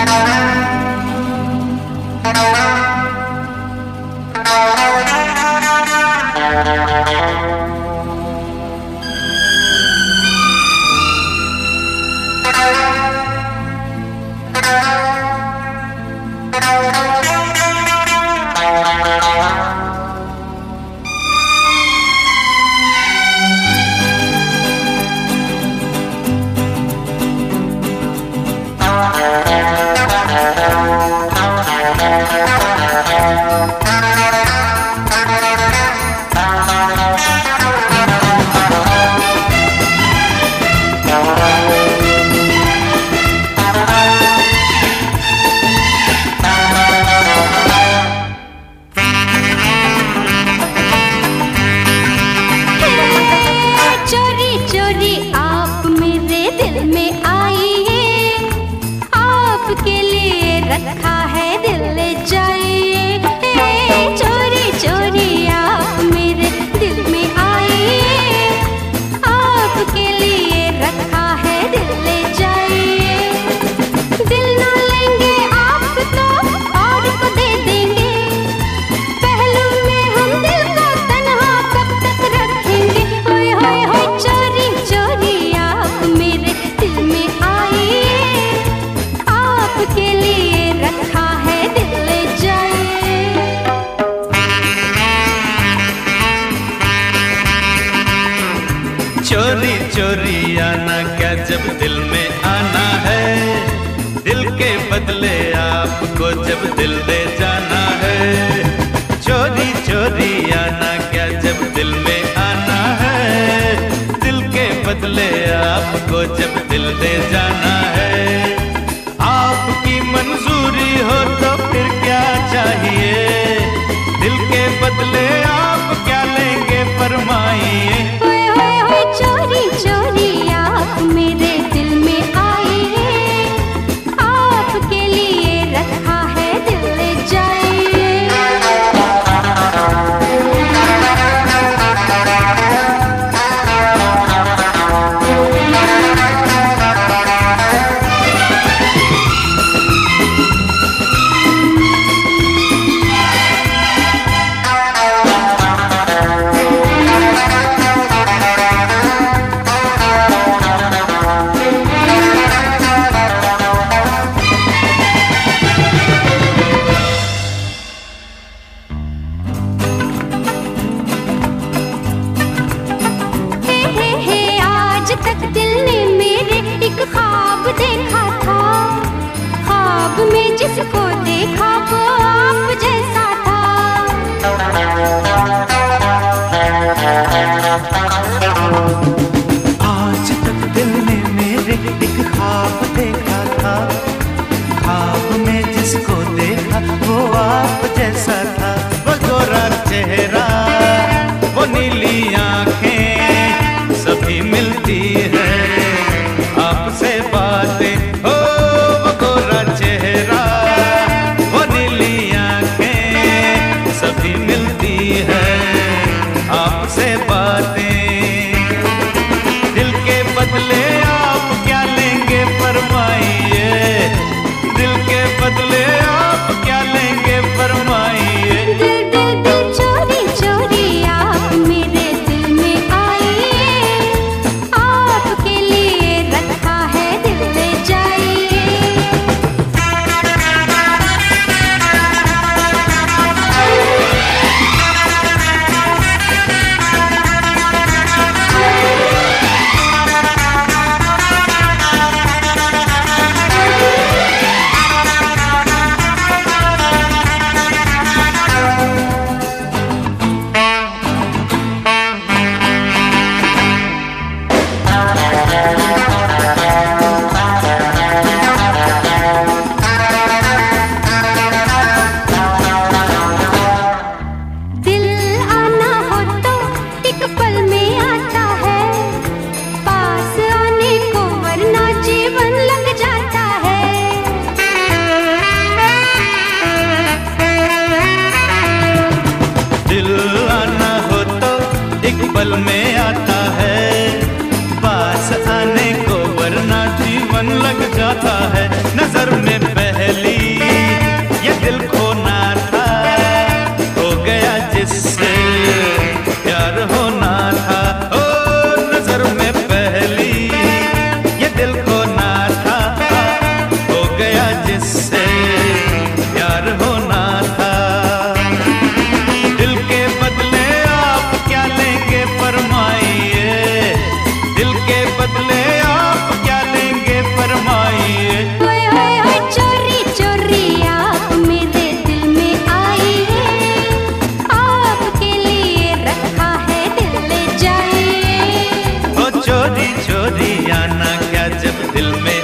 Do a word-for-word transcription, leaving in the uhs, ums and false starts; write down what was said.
रखा है दिल ले जाइए, चोरी चोरी आप मेरे दिल में आइए, आपके लिए रखा है दिल ले जाइए। दिल ना लेंगे आप तो और को दे देंगे, पहलू में हम दिल को तन्हा कब तक रखेंगे। होए होए होए चोरी चोरी आप मेरे दिल में आइए, आपके लिए रखा है दिल ले जाइए। चोरी चोरी आना क्या जब दिल में आना है, दिल के बदले आपको जब दिल दे जाना है। चोरी चोरी आना क्या जब दिल में आना है, दिल के बदले आपको जब दिल दे जाना है। आपकी मंजूरी हो तो फिर क्या चाहिए, दिल के बदले आप क्या लेंगे फरमाइए। होए होए होए चोरी चोरी आप मेरे दिल में आइए, आपके लिए रखा है दिल ले जाइए। तक दिल ने मेरे एक ख्वाब देखा था, ख्वाब में जिसको देखा वो आप जैसा था। आज तक दिल ने मेरे एक ख्वाब देखा था, ख्वाब में जिसको देखा वो आप जैसा था। वो गोरा चेहरा, वो नीली आंखें, सभी मिलती है आपसे बातें। हो वो गोरा चेहरा, वो नीली आंखें, सभी मिलती है आपसे बातें। दिल के बदले आप क्या लेंगे फरमाइए, दिल के बदले आप क्या लेंगे फरमाइए। दिल दिल दिल चोरी चोरी आप मेरे दिल में आइए, आपके लिए रखा है दिल ले जाइए। दिल आना हो तो एक पल में आता है, पास आने को वरना जीवन लग जाता है। दिल आना हो तो एक पल में आता है, पास आने को वरना जीवन लग जाता है। नजर में पहले चोरी आना क्या जब दिल में